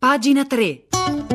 Pagina 3.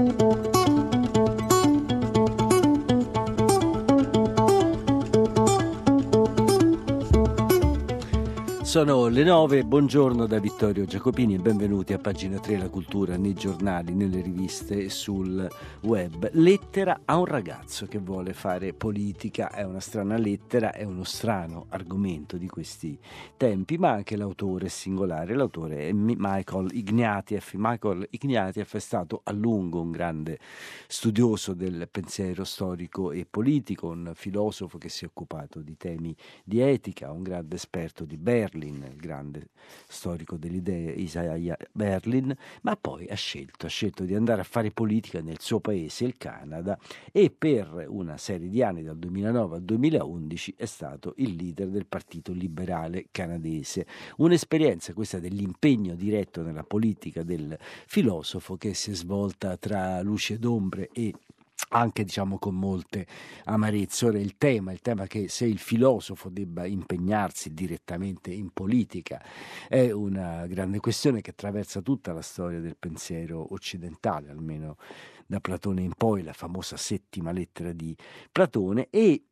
Sono le 9, buongiorno da Vittorio Giacopini e benvenuti a Pagina 3, la cultura nei giornali, nelle riviste e sul web. Lettera a un ragazzo che vuole fare politica, è una strana lettera, è uno strano argomento di questi tempi, ma anche l'autore è singolare. L'autore è Michael Ignatieff. Michael Ignatieff è stato a lungo un grande studioso del pensiero storico e politico, un filosofo che si è occupato di temi di etica, un grande esperto di Berlin, il grande storico delle idee Isaiah Berlin, ma poi ha scelto di andare a fare politica nel suo paese, il Canada, e per una serie di anni, dal 2009 al 2011, è stato il leader del Partito Liberale canadese. Un'esperienza questa dell'impegno diretto nella politica del filosofo che si è svolta tra luci ed ombre e anche con molte amarezze. Ora il tema che se il filosofo debba impegnarsi direttamente in politica è una grande questione che attraversa tutta la storia del pensiero occidentale, almeno da Platone in poi, la famosa settima lettera di Platone. E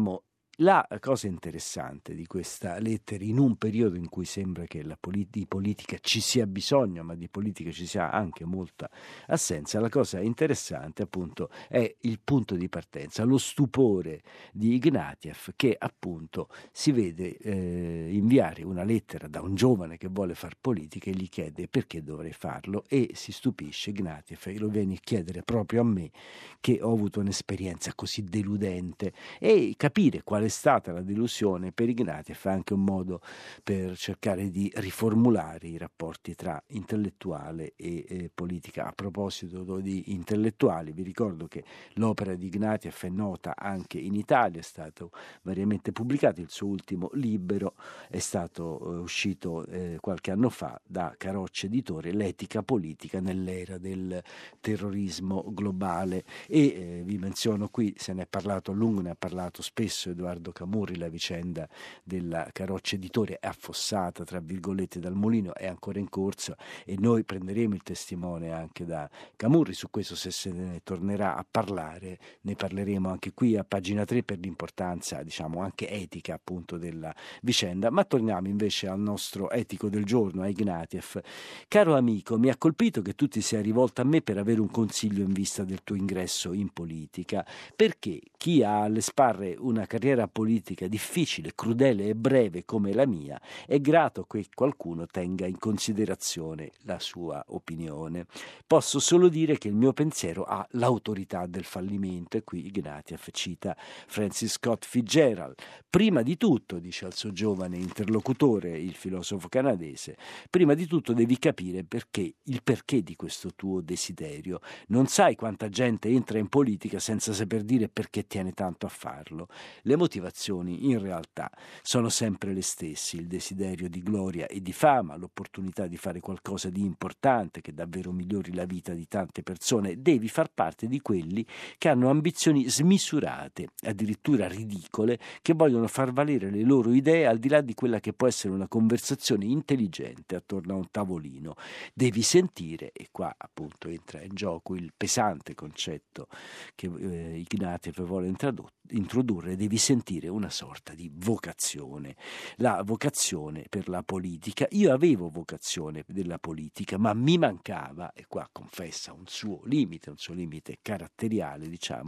la cosa interessante di questa lettera, in un periodo in cui sembra che di politica ci sia bisogno, ma di politica ci sia anche molta assenza, la cosa interessante appunto è il punto di partenza, lo stupore di Ignatieff, che appunto si vede inviare una lettera da un giovane che vuole far politica e gli chiede perché dovrei farlo, e si stupisce Ignatieff e lo viene a chiedere proprio a me, che ho avuto un'esperienza così deludente. E capire qual è stata la delusione per Ignatieff è anche un modo per cercare di riformulare i rapporti tra intellettuale e politica. A proposito di intellettuali, vi ricordo che l'opera di Ignatieff è nota anche in Italia, è stato variamente pubblicato. Il suo ultimo libro è stato uscito qualche anno fa da Carocci Editore, L'etica politica nell'era del terrorismo globale. E vi menziono qui, se ne è parlato a lungo, ne ha parlato spesso Edoardo Camurri, la vicenda della Carocci Editore è affossata tra virgolette dal mulino, è ancora in corso e noi prenderemo il testimone anche da Camurri. Su questo, se ne tornerà a parlare, ne parleremo anche qui a Pagina 3 per l'importanza anche etica appunto della vicenda. Ma torniamo invece al nostro etico del giorno, a Ignatieff. Caro amico, mi ha colpito che tu ti sia rivolto a me per avere un consiglio in vista del tuo ingresso in politica, perché chi ha alle spalle una carriera politica difficile, crudele e breve come la mia è grato che qualcuno tenga in considerazione la sua opinione. Posso solo dire che il mio pensiero ha l'autorità del fallimento, e qui Ignatieff cita Francis Scott Fitzgerald. Prima di tutto, dice al suo giovane interlocutore, il filosofo canadese, prima di tutto devi capire il perché di questo tuo desiderio. Non sai quanta gente entra in politica senza saper dire perché tiene tanto a farlo. Le motivazioni in realtà sono sempre le stesse: il desiderio di gloria e di fama, l'opportunità di fare qualcosa di importante che davvero migliori la vita di tante persone. Devi far parte di quelli che hanno ambizioni smisurate, addirittura ridicole, che vogliono far valere le loro idee al di là di quella che può essere una conversazione intelligente attorno a un tavolino. Devi sentire, e qua appunto entra in gioco il pesante concetto che Ignatieff vuole introdurre, devi sentire una sorta di vocazione, la vocazione per la politica. Io avevo vocazione della politica, ma mi mancava, e qua confessa un suo limite caratteriale,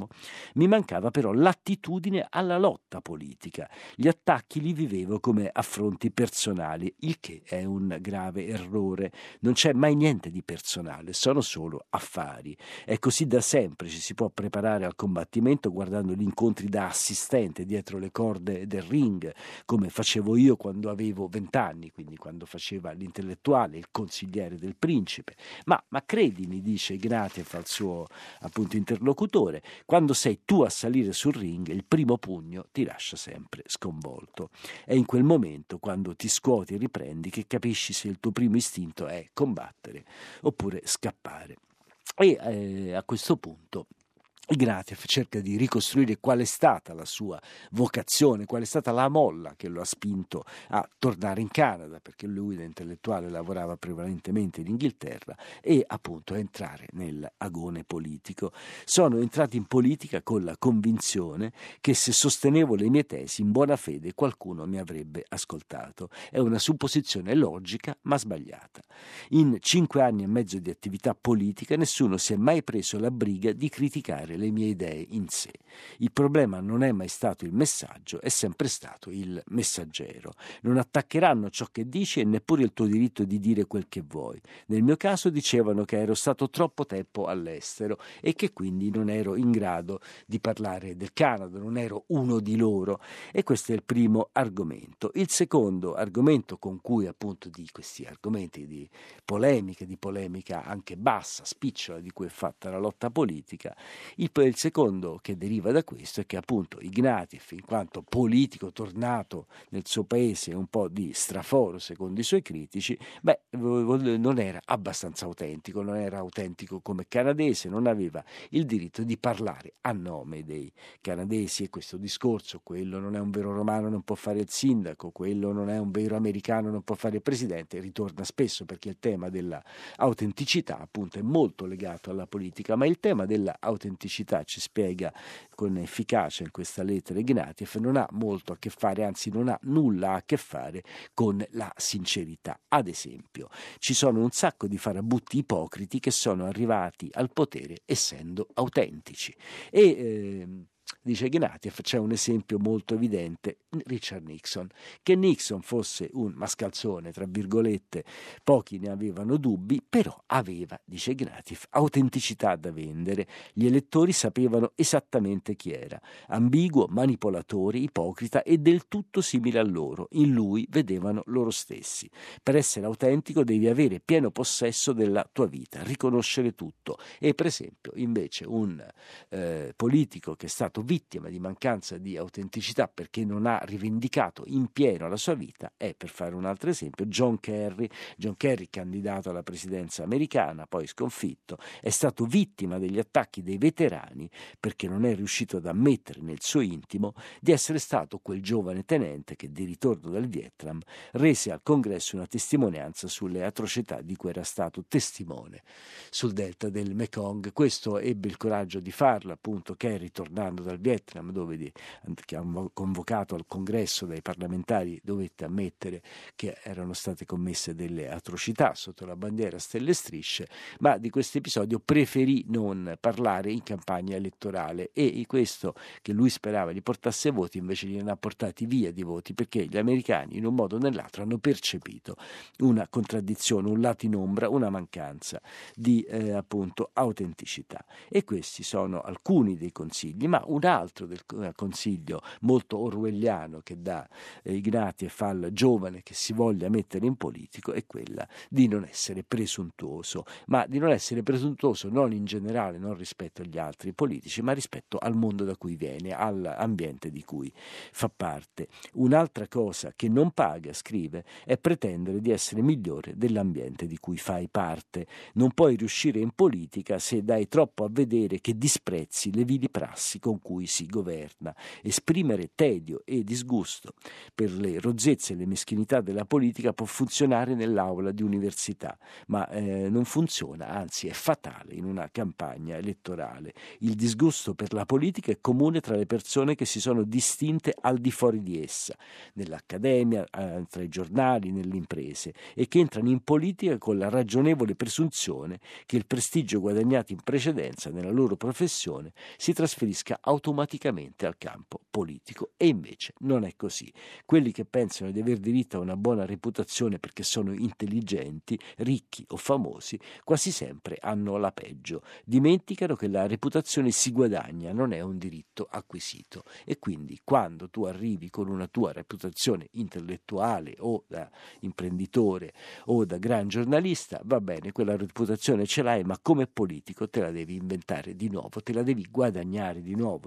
mi mancava però l'attitudine alla lotta politica. Gli attacchi li vivevo come affronti personali, il che è un grave errore. Non c'è mai niente di personale, sono solo affari. È così da sempre, ci si può preparare al combattimento guardando gli incontri da assistente dietro le corde del ring, come facevo io quando avevo 20 anni, quindi quando faceva l'intellettuale, il consigliere del principe. Ma credimi, dice Ignatieff al suo appunto interlocutore, quando sei tu a salire sul ring, il primo pugno ti lascia sempre sconvolto. È in quel momento, quando ti scuoti e riprendi, che capisci se il tuo primo istinto è combattere oppure scappare. E a questo punto Ignatieff cerca di ricostruire qual è stata la sua vocazione, qual è stata la molla che lo ha spinto a tornare in Canada, perché lui da intellettuale lavorava prevalentemente in Inghilterra, e appunto a entrare nell'agone politico. Sono entrato in politica con la convinzione che se sostenevo le mie tesi in buona fede qualcuno mi avrebbe ascoltato. È una supposizione logica ma sbagliata. In 5 anni e mezzo di attività politica nessuno si è mai preso la briga di criticare le mie idee in sé. Il problema non è mai stato il messaggio, è sempre stato il messaggero. Non attaccheranno ciò che dici e neppure il tuo diritto di dire quel che vuoi. Nel mio caso dicevano che ero stato troppo tempo all'estero e che quindi non ero in grado di parlare del Canada, non ero uno di loro, e questo è il primo argomento. Il secondo argomento con cui appunto di questi argomenti di polemica anche bassa, spicciola, di cui è fatta la lotta politica, il secondo che deriva da questo è che appunto Ignatieff, in quanto politico tornato nel suo paese un po' di straforo secondo i suoi critici, non era abbastanza autentico, non era autentico come canadese, non aveva il diritto di parlare a nome dei canadesi, e questo discorso, quello non è un vero romano non può fare il sindaco, quello non è un vero americano non può fare il presidente, ritorna spesso perché il tema della autenticità appunto è molto legato alla politica, ma il tema della autenticità, ci spiega con efficacia in questa lettera Ignatieff, non ha molto a che fare, anzi non ha nulla a che fare con la sincerità. Ad esempio, ci sono un sacco di farabutti ipocriti che sono arrivati al potere essendo autentici, e dice Ignatieff, c'è un esempio molto evidente, Richard Nixon. Che Nixon fosse un mascalzone, tra virgolette, pochi ne avevano dubbi, però aveva, dice Ignatieff, autenticità da vendere. Gli elettori sapevano esattamente chi era, ambiguo, manipolatore, ipocrita e del tutto simile a loro. In lui vedevano loro stessi. Per essere autentico devi avere pieno possesso della tua vita, riconoscere tutto. E per esempio, invece, un politico che è stato vittima di mancanza di autenticità perché non ha rivendicato in pieno la sua vita è, per fare un altro esempio, John Kerry, candidato alla presidenza americana, poi sconfitto, è stato vittima degli attacchi dei veterani perché non è riuscito ad ammettere nel suo intimo di essere stato quel giovane tenente che, di ritorno dal Vietnam, rese al Congresso una testimonianza sulle atrocità di cui era stato testimone sul delta del Mekong. Questo ebbe il coraggio di farlo appunto Kerry, tornando dal Vietnam, che ha convocato al Congresso dai parlamentari, dovette ammettere che erano state commesse delle atrocità sotto la bandiera stelle e strisce, ma di questo episodio preferì non parlare in campagna elettorale, e questo che lui sperava gli portasse voti invece gliene ha portati via di voti, perché gli americani in un modo o nell'altro hanno percepito una contraddizione, un lato in ombra, una mancanza di appunto autenticità. E questi sono alcuni dei consigli, ma un altro del consiglio molto orwelliano che dà Ignatieff al giovane che si voglia mettere in politico è quella di non essere presuntuoso, ma di non essere presuntuoso non in generale, non rispetto agli altri politici, ma rispetto al mondo da cui viene, all'ambiente di cui fa parte. Un'altra cosa che non paga, scrive, è pretendere di essere migliore dell'ambiente di cui fai parte. Non puoi riuscire in politica se dai troppo a vedere che disprezzi le vili prassi con cui si governa. Esprimere tedio e disgusto per le rozzezze e le meschinità della politica può funzionare nell'aula di università, ma non funziona, anzi è fatale in una campagna elettorale. Il disgusto per la politica è comune tra le persone che si sono distinte al di fuori di essa, nell'accademia, tra i giornali, nelle imprese, e che entrano in politica con la ragionevole presunzione che il prestigio guadagnato in precedenza nella loro professione si trasferisca automaticamente al campo politico, e invece non è così. Quelli che pensano di aver diritto a una buona reputazione perché sono intelligenti, ricchi o famosi, quasi sempre hanno la peggio. Dimenticano che la reputazione si guadagna, non è un diritto acquisito, e quindi quando tu arrivi con una tua reputazione intellettuale o da imprenditore o da gran giornalista, va bene, quella reputazione ce l'hai, ma come politico te la devi inventare di nuovo, te la devi guadagnare di nuovo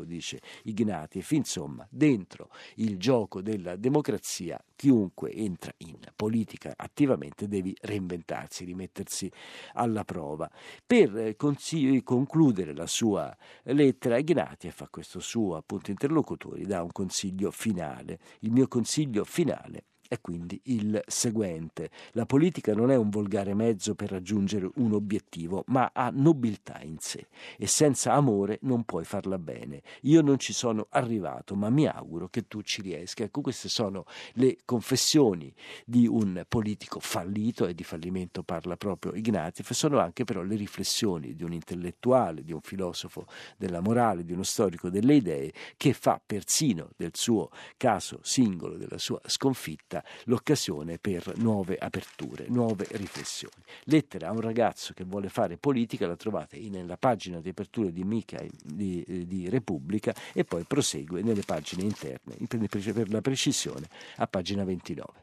dice Ignatieff. Insomma, dentro il gioco della democrazia chiunque entra in politica attivamente deve reinventarsi, rimettersi alla prova. Per concludere la sua lettera, Ignatieff a questo suo appunto interlocutore dà un consiglio finale. Il mio consiglio finale è quindi il seguente: la politica non è un volgare mezzo per raggiungere un obiettivo, ma ha nobiltà in sé e senza amore non puoi farla bene. Io non ci sono arrivato, ma mi auguro che tu ci riesca. Ecco, queste sono le confessioni di un politico fallito, e di fallimento parla proprio Ignatieff. Sono anche però le riflessioni di un intellettuale, di un filosofo della morale, di uno storico delle idee, che fa persino del suo caso singolo, della sua sconfitta, l'occasione per nuove aperture, nuove riflessioni. Lettera a un ragazzo che vuole fare politica, la trovate nella pagina di apertura di Repubblica, e poi prosegue nelle pagine interne, per la precisione a pagina 29.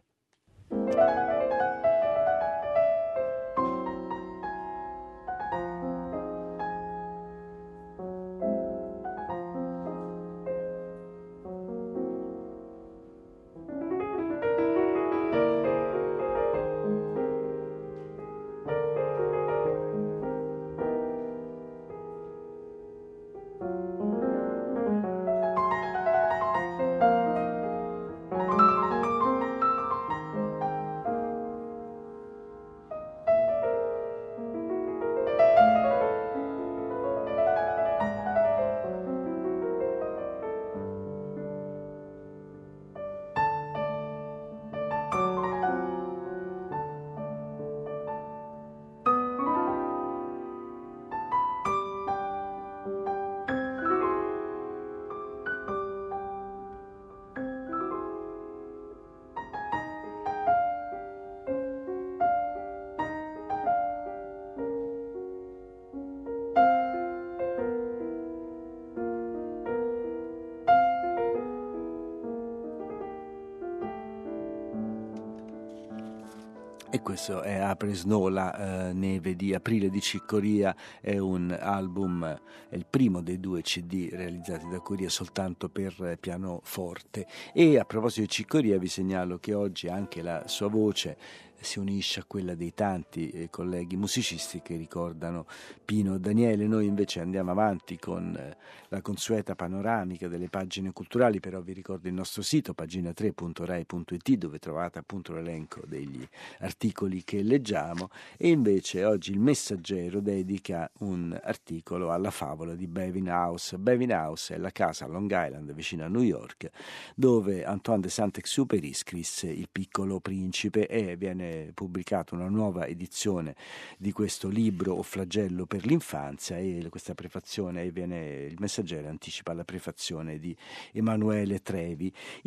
E questo è Apre Snow, la neve di aprile di Cicoria. È un album, è il primo dei 2 CD realizzati da Coria soltanto per pianoforte. E a proposito di Cicoria vi segnalo che oggi anche la sua voce si unisce a quella dei tanti colleghi musicisti che ricordano Pino Daniele. Noi invece andiamo avanti con la consueta panoramica delle pagine culturali, però vi ricordo il nostro sito pagina3.rai.it, dove trovate appunto l'elenco degli articoli che leggiamo. E invece oggi il Messaggero dedica un articolo alla favola di Bevin House. Bevin House è la casa a Long Island vicino a New York dove Antoine de Saint-Exupéry scrisse Il Piccolo Principe, e viene pubblicata una nuova edizione di questo libro o flagello per l'infanzia, e questa prefazione il Messaggero anticipa la prefazione di Emanuele Trevi.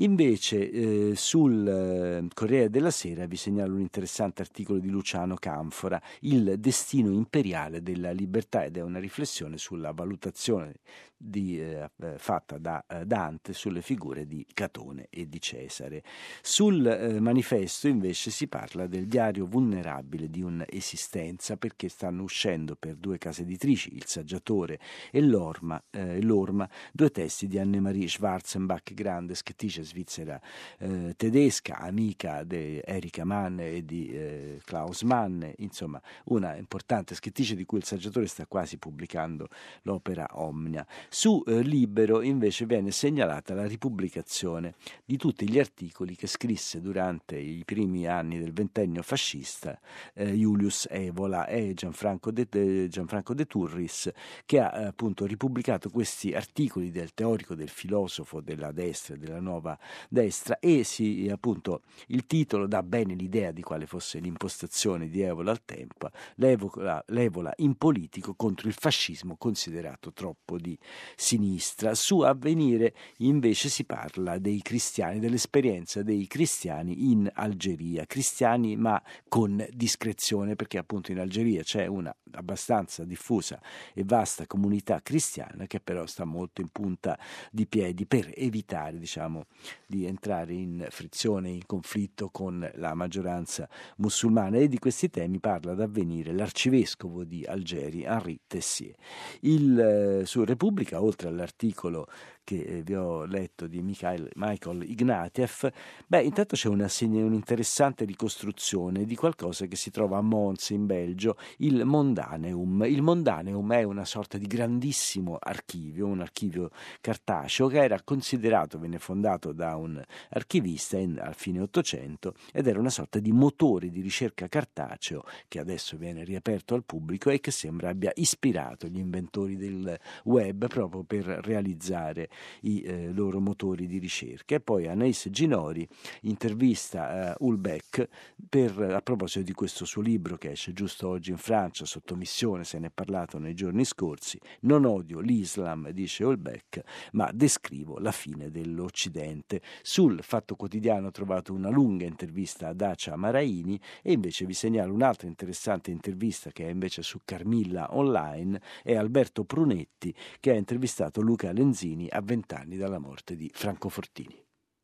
Invece sul Corriere della Sera vi segnalo un interessante articolo di Luciano Canfora, Il destino imperiale della libertà, ed è una riflessione sulla valutazione fatta da Dante sulle figure di Catone e di Cesare. Sul Manifesto invece si parla del diario vulnerabile di un'esistenza, perché stanno uscendo per 2 case editrici, Il Saggiatore e l'Orma, 2 testi di Annemarie Schwarzenbach, grande scrittrice svizzera tedesca, amica di Erika Mann e di Klaus Mann, insomma una importante scrittrice di cui Il Saggiatore sta quasi pubblicando l'opera Omnia. Su Libero invece viene segnalata la ripubblicazione di tutti gli articoli che scrisse durante i primi anni del ventennio fascista Julius Evola e Gianfranco De Turris, che ha appunto ripubblicato questi articoli del teorico, del filosofo della destra, della nuova destra, e appunto il titolo dà bene l'idea di quale fosse l'impostazione di Evola al tempo: l'Evola in politico contro il fascismo considerato troppo di sinistra. Su Avvenire invece si parla dei cristiani, dell'esperienza dei cristiani in Algeria, cristiani giovani, ma con discrezione, perché appunto in Algeria c'è una abbastanza diffusa e vasta comunità cristiana che però sta molto in punta di piedi per evitare, diciamo, di entrare in frizione, in conflitto con la maggioranza musulmana. E di questi temi parla ad Avvenire l'arcivescovo di Algeri, Henri Tessier. Su Repubblica, oltre all'articolo che vi ho letto di Michael Ignatieff, intanto c'è un'interessante ricostruzione di qualcosa che si trova a Mons in Belgio, il Mondaneum. Il Mondaneum è una sorta di grandissimo archivio, un archivio cartaceo che era considerato, venne fondato da un archivista a fine Ottocento, ed era una sorta di motore di ricerca cartaceo che adesso viene riaperto al pubblico e che sembra abbia ispirato gli inventori del web proprio per realizzare i loro motori di ricerca. E poi Anaïs Ginori intervista Houellebecq a proposito di questo suo libro che esce giusto oggi in Francia, Sottomissione, se ne è parlato nei giorni scorsi. Non odio l'Islam, dice Houellebecq, ma descrivo la fine dell'Occidente. Sul Fatto Quotidiano ho trovato una lunga intervista a Dacia Maraini, e invece vi segnalo un'altra interessante intervista che è invece su Carmilla Online, è Alberto Prunetti che ha intervistato Luca Lenzini a 20 anni dalla morte di Franco Fortini.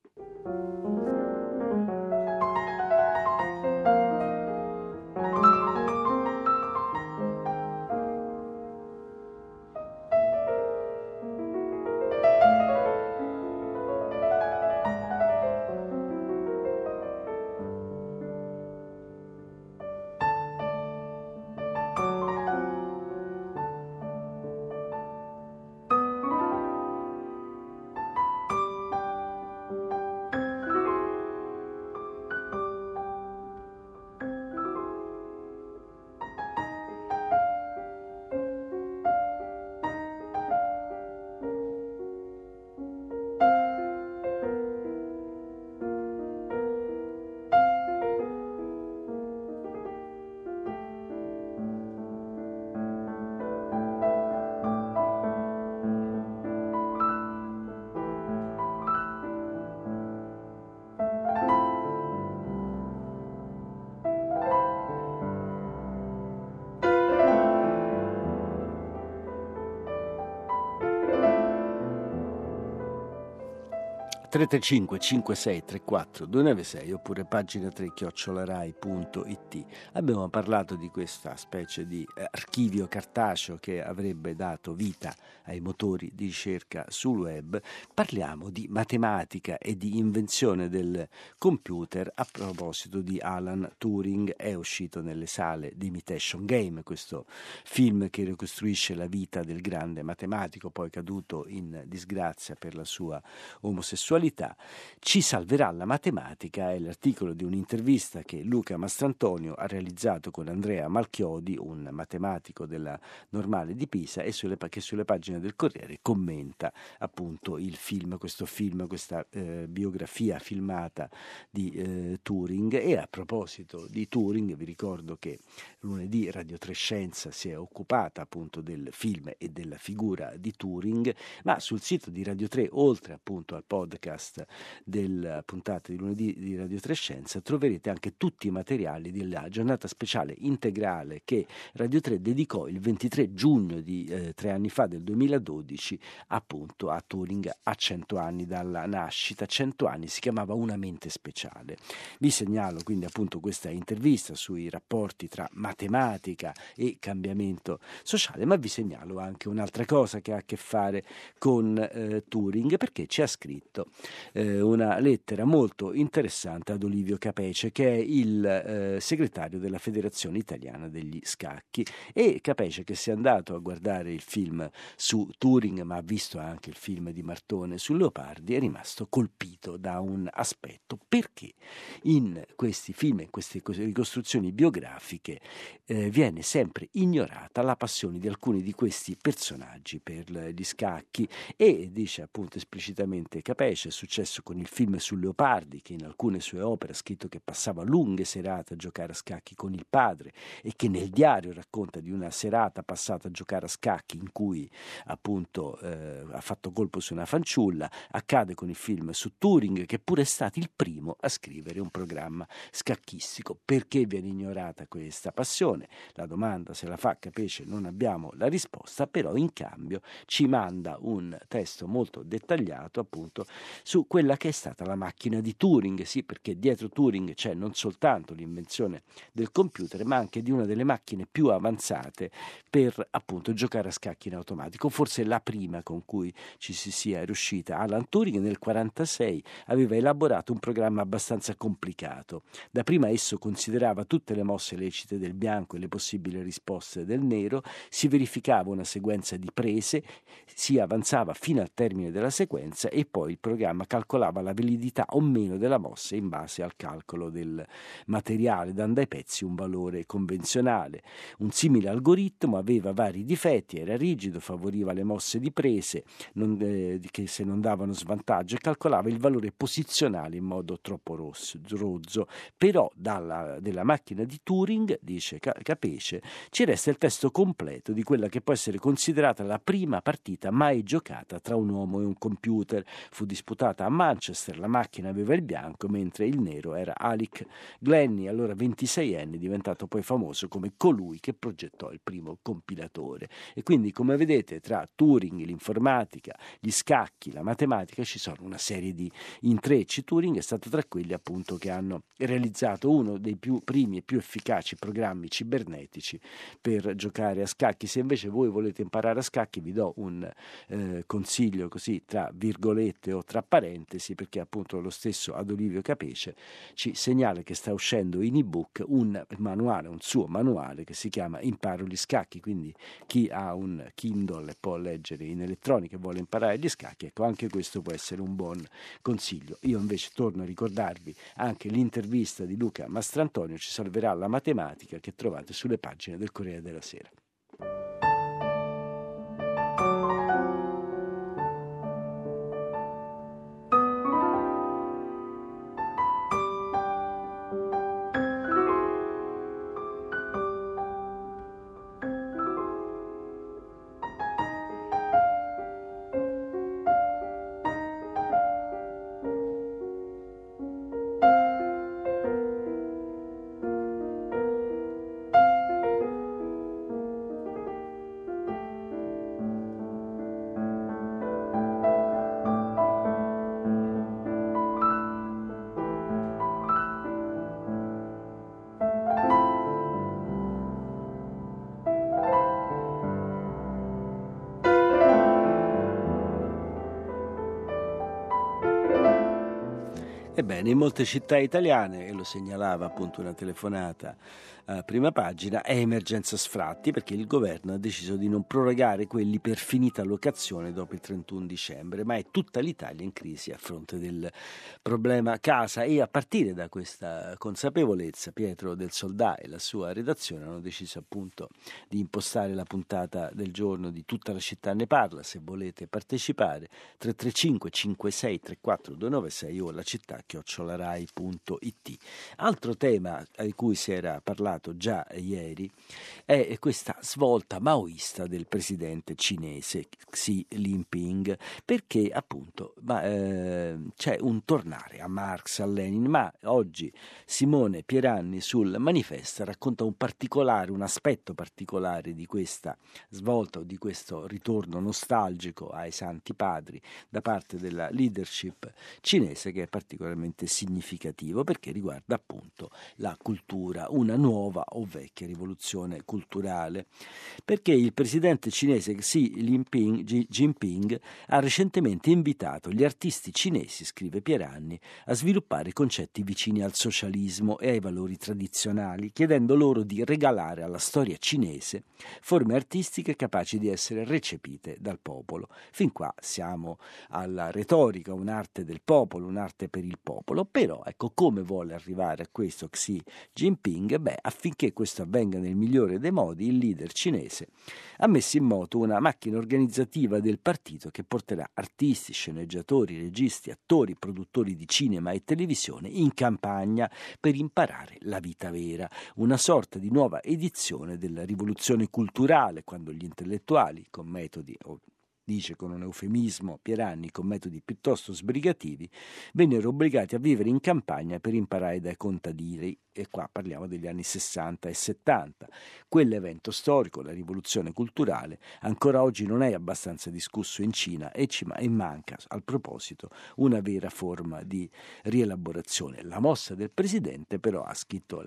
Tre 5634 296 oppure pagina 3 @rai.it. Abbiamo parlato di questa specie di archivio cartaceo che avrebbe dato vita ai motori di ricerca sul web. Parliamo di matematica e di invenzione del computer a proposito di Alan Turing. È uscito nelle sale di Imitation Game, questo film che ricostruisce la vita del grande matematico poi caduto in disgrazia per la sua omosessualità. Ci salverà la matematica è l'articolo di un'intervista che Luca Mastrantonio ha realizzato con Andrea Malchiodi, un matematico della Normale di Pisa, e che sulle pagine del Corriere commenta appunto il film, questa biografia filmata di Turing. E a proposito di Turing vi ricordo che lunedì Radio 3 Scienza si è occupata appunto del film e della figura di Turing, ma sul sito di Radio 3, oltre appunto al podcast della puntata di lunedì di Radio 3 Scienza, troverete anche tutti i materiali della giornata speciale integrale che Radio 3 dedicò il 23 giugno di 3 anni fa, del 2012, appunto a Turing, a 100 anni dalla nascita. 100 anni, si chiamava Una mente speciale. Vi segnalo quindi appunto questa intervista sui rapporti tra matematica e cambiamento sociale, ma vi segnalo anche un'altra cosa che ha a che fare con Turing, perché ci ha scritto una lettera molto interessante ad Olivio Capece, che è il segretario della Federazione Italiana degli Scacchi. E Capece, che si è andato a guardare il film su Turing ma ha visto anche il film di Martone su Leopardi, è rimasto colpito da un aspetto: perché in questi film, in queste ricostruzioni biografiche viene sempre ignorata la passione di alcuni di questi personaggi per gli scacchi. E dice appunto esplicitamente Capece: è successo con il film su Leopardi, che in alcune sue opere ha scritto che passava lunghe serate a giocare a scacchi con il padre e che nel diario racconta di una serata passata a giocare a scacchi in cui appunto ha fatto colpo su una fanciulla. Accade con il film su Turing, che pure è stato il primo a scrivere un programma scacchistico. Perché viene ignorata questa passione? La domanda se la fa Capece, non abbiamo la risposta, però in cambio ci manda un testo molto dettagliato appunto su quella che è stata la macchina di Turing, sì, perché dietro Turing c'è non soltanto l'invenzione del computer, ma anche di una delle macchine più avanzate per appunto giocare a scacchi in automatico, forse la prima con cui ci si sia riuscita. Alan Turing nel 1946 aveva elaborato un programma abbastanza complicato. Dapprima esso considerava tutte le mosse lecite del bianco e le possibili risposte del nero, si verificava una sequenza di prese, si avanzava fino al termine della sequenza e poi il programma calcolava la validità o meno della mossa in base al calcolo del materiale, dando ai pezzi un valore convenzionale. Un simile algoritmo aveva vari difetti, era rigido, favoriva le mosse di prese che se non davano svantaggio, e calcolava il valore posizionale in modo troppo rozzo. Però della macchina di Turing, dice Capece, ci resta il testo completo di quella che può essere considerata la prima partita mai giocata tra un uomo e un computer. Fu disputata a Manchester, la macchina aveva il bianco mentre il nero era Alec Glennie, allora 26enne, diventato poi famoso come colui che progettò il primo compilatore. E quindi, come vedete, tra Turing, l'informatica, gli scacchi, la matematica ci sono una serie di intrecci. Turing è stato tra quelli appunto che hanno realizzato uno dei più primi e più efficaci programmi cibernetici per giocare a scacchi. Se invece voi volete imparare a scacchi, vi do un consiglio così tra virgolette o tra parentesi, perché appunto lo stesso Adolivio Capece ci segnala che sta uscendo in ebook un suo manuale che si chiama Imparo gli scacchi, quindi chi ha un Kindle e può leggere in elettronica e vuole imparare gli scacchi, ecco, anche questo può essere un buon consiglio. Io invece torno a ricordarvi anche l'intervista di Luca Mastrantonio, ci salverà la matematica, che trovate sulle pagine del Corriere della Sera. Ebbene, in molte città italiane, e lo segnalava appunto una telefonata a prima pagina, è emergenza sfratti perché il governo ha deciso di non prorogare quelli per finita locazione dopo il 31 dicembre, ma è tutta l'Italia in crisi a fronte del problema casa, e a partire da questa consapevolezza Pietro del Soldà e la sua redazione hanno deciso appunto di impostare la puntata del giorno di Tutta la città ne parla. Se volete partecipare, 335 56 34 296 o la città@rai.it. Altro tema di cui si era parlato già ieri è questa svolta maoista del presidente cinese Xi Jinping, perché appunto c'è un tornare a Marx, a Lenin, ma oggi Simone Pieranni sul Manifesto racconta un aspetto particolare di questa svolta o di questo ritorno nostalgico ai Santi Padri da parte della leadership cinese, che è particolarmente significativo perché riguarda appunto la cultura, una nuova o vecchia rivoluzione culturale, perché il presidente cinese Xi Jinping ha recentemente invitato gli artisti cinesi, scrive Pieranni, a sviluppare concetti vicini al socialismo e ai valori tradizionali, chiedendo loro di regalare alla storia cinese forme artistiche capaci di essere recepite dal popolo. Fin qua siamo alla retorica, un'arte del popolo, un'arte per il popolo. Però ecco, come vuole arrivare a questo Xi Jinping? Affinché questo avvenga nel migliore dei modi, il leader cinese ha messo in moto una macchina organizzativa del partito che porterà artisti, sceneggiatori, registi, attori, produttori di cinema e televisione in campagna per imparare la vita vera, una sorta di nuova edizione della rivoluzione culturale, quando gli intellettuali con metodi, dice con un eufemismo Pieranni, con metodi piuttosto sbrigativi, vennero obbligati a vivere in campagna per imparare dai contadini, e qua parliamo degli anni 60 e 70. Quell'evento storico, la rivoluzione culturale, ancora oggi non è abbastanza discusso in Cina e manca, al proposito, una vera forma di rielaborazione. La mossa del presidente, però, ha scritto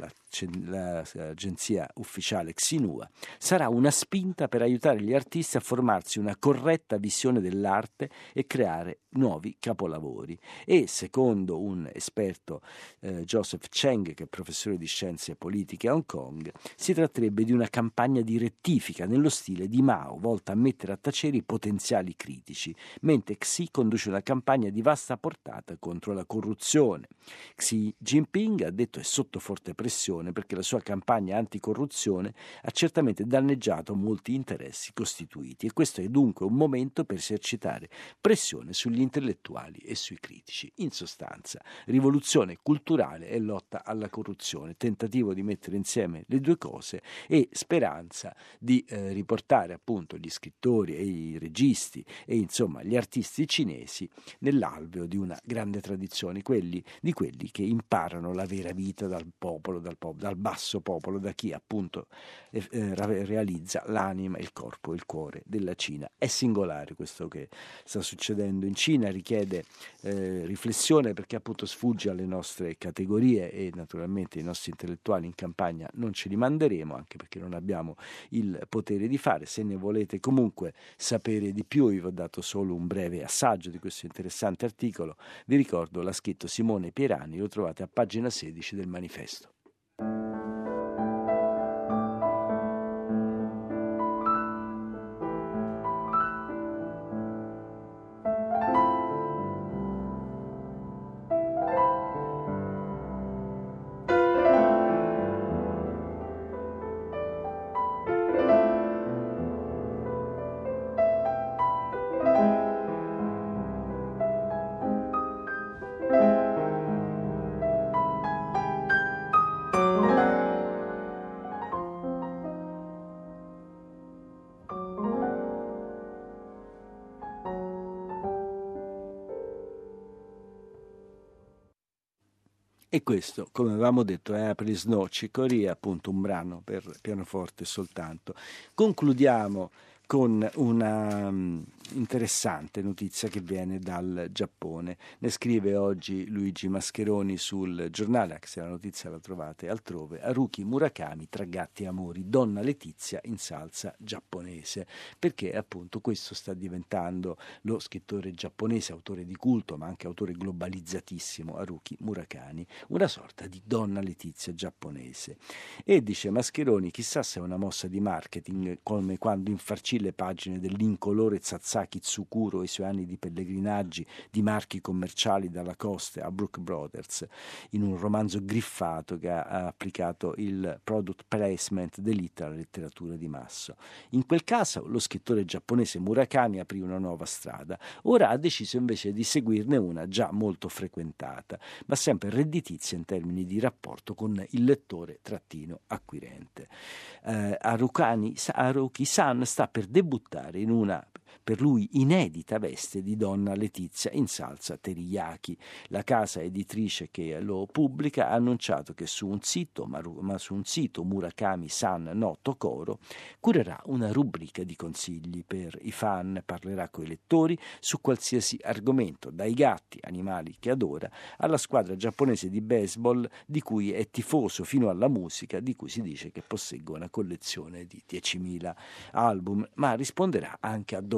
l'agenzia ufficiale Xinhua, sarà una spinta per aiutare gli artisti a formarsi una corretta visione dell'arte e creare nuovi capolavori. E secondo un esperto, Joseph Cheng, che è professore di scienze politiche a Hong Kong, si tratterebbe di una campagna di rettifica nello stile di Mao, volta a mettere a tacere i potenziali critici, mentre Xi conduce una campagna di vasta portata contro la corruzione. Xi Jinping, ha detto, è sotto forte pressione perché la sua campagna anticorruzione ha certamente danneggiato molti interessi costituiti, e questo è dunque un momento per esercitare pressione sugli intellettuali e sui critici. In sostanza, rivoluzione culturale e lotta alla corruzione, tentativo di mettere insieme le due cose e speranza di riportare appunto gli scrittori e i registi e insomma gli artisti cinesi nell'alveo di una grande tradizione, di quelli che imparano la vera vita dal popolo, dal basso popolo, da chi appunto realizza l'anima, il corpo e il cuore della Cina. È singolare questo che sta succedendo in Cina, richiede riflessione, perché appunto sfugge alle nostre categorie e naturalmente i nostri intellettuali in campagna non ce li manderemo, anche perché non abbiamo il potere di fare. Se ne volete comunque sapere di più, io vi ho dato solo un breve assaggio di questo interessante articolo. Vi ricordo, l'ha scritto Simone Pierani, lo trovate a pagina 16 del Manifesto. E questo, come avevamo detto, è April Snow Chicory, appunto un brano per pianoforte soltanto. Concludiamo con una interessante notizia che viene dal Giappone. Ne scrive oggi Luigi Mascheroni sul giornale, anche se la notizia la trovate altrove. Haruki Murakami, tra gatti e amori, donna Letizia in salsa giapponese, perché appunto questo sta diventando lo scrittore giapponese, autore di culto ma anche autore globalizzatissimo, Haruki Murakami, una sorta di donna Letizia giapponese. E dice Mascheroni, chissà se è una mossa di marketing, come quando infarcì le pagine dell'incolore Sasaki Tsukuro e i suoi anni di pellegrinaggi di marchi commerciali dalla Coste a Brooke Brothers, in un romanzo griffato che ha applicato il product placement d'élite alla letteratura di massa. In quel caso lo scrittore giapponese Murakami aprì una nuova strada. Ora ha deciso invece di seguirne una già molto frequentata, ma sempre redditizia in termini di rapporto con il lettore acquirente. Haruki-san sta per debuttare in una, per lui, inedita veste di donna Letizia in salsa teriyaki. La casa editrice che lo pubblica ha annunciato che su un sito Murakami-san no Tokoro curerà una rubrica di consigli per i fan, parlerà coi lettori su qualsiasi argomento, dai gatti, animali che adora, alla squadra giapponese di baseball di cui è tifoso, fino alla musica di cui si dice che possegga una collezione di 10.000 album, ma risponderà anche a domande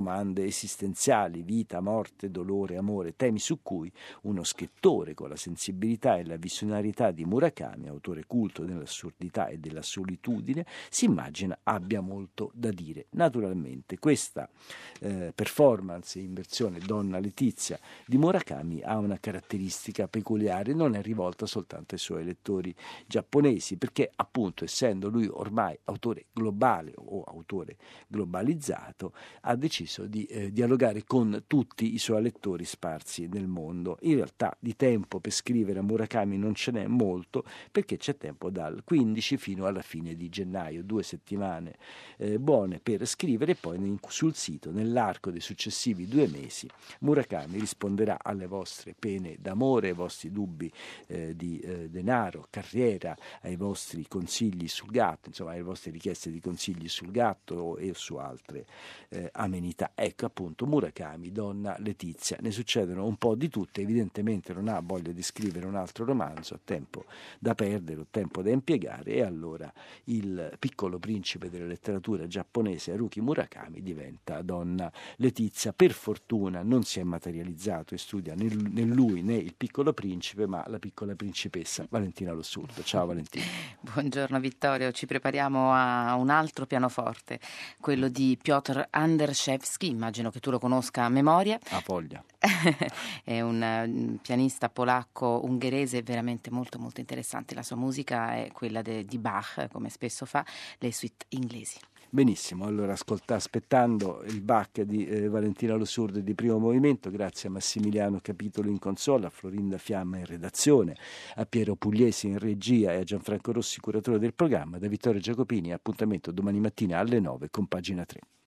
domande esistenziali, vita, morte, dolore, amore, temi su cui uno scrittore con la sensibilità e la visionarietà di Murakami, autore culto dell'assurdità e della solitudine, si immagina abbia molto da dire. Naturalmente questa performance in versione Donna Letizia di Murakami ha una caratteristica peculiare, non è rivolta soltanto ai suoi lettori giapponesi, perché appunto essendo lui ormai autore globale o autore globalizzato, ha deciso di dialogare con tutti i suoi lettori sparsi nel mondo. In realtà di tempo per scrivere a Murakami non ce n'è molto, perché c'è tempo dal 15 fino alla fine di gennaio, 2 settimane buone per scrivere, e poi sul sito nell'arco dei successivi 2 mesi Murakami risponderà alle vostre pene d'amore, ai vostri dubbi di denaro, carriera, ai vostri consigli sul gatto, insomma alle vostre richieste di consigli sul gatto e su altre amenità. Ecco appunto Murakami, Donna Letizia. Ne succedono un po' di tutte, evidentemente non ha voglia di scrivere un altro romanzo, ha tempo da perdere, o tempo da impiegare, e allora il piccolo principe della letteratura giapponese Haruki Murakami diventa Donna Letizia. Per fortuna non si è materializzato e studia né lui né il piccolo principe, ma la piccola principessa Valentina Lo Surdo. Ciao Valentina. Buongiorno Vittorio, ci prepariamo a un altro pianoforte, quello di Piotr Anderszewski, immagino che tu lo conosca a memoria. A voglia. È un pianista polacco ungherese veramente molto molto interessante. La sua musica è quella di Bach, come spesso fa le suite inglesi. Benissimo, allora aspettando il Bach di Valentina Lo Surdo di primo movimento, grazie a Massimiliano Capitolo in console, a Florinda Fiamma in redazione, a Piero Pugliesi in regia e a Gianfranco Rossi, curatore del programma. Da Vittorio Giacopini, appuntamento domani mattina alle 9 con Pagina 3.